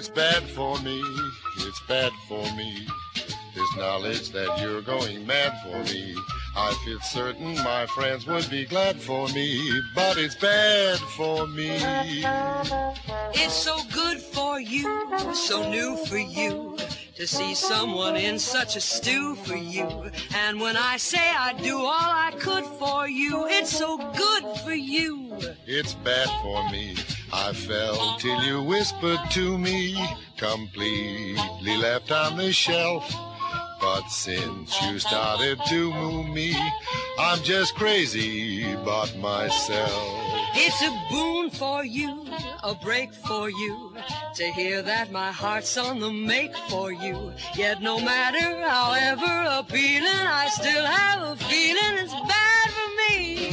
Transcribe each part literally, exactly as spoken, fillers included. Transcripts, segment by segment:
bad for me, it's bad for me. This knowledge that you're going mad for me. I feel certain my friends would be glad for me, but it's bad for me. It's so good for you, so new for you, to see someone in such a stew for you. And when I say I'd do all I could for you, it's so good for you. It's bad for me. I fell till you whispered to me, completely left on the shelf. But since you started to move me, I'm just crazy about myself. It's a boon for you, a break for you, to hear that my heart's on the make for you. Yet no matter however appealing, I still have a feeling it's bad for me.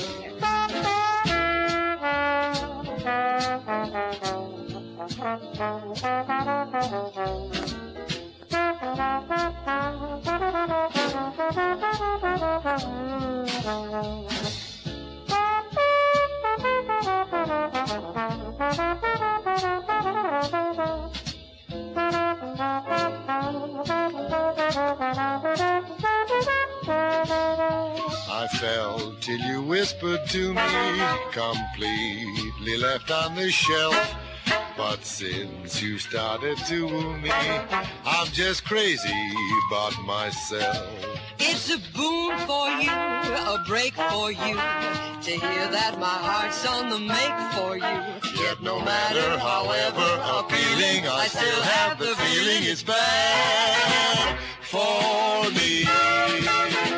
I fell till you whispered to me, completely left on the shelf. But since you started to woo me, I'm just crazy about myself. It's a boon for you, a break for you, to hear that my heart's on the make for you. Yet no matter however appealing, I still have the feeling it's bad for me.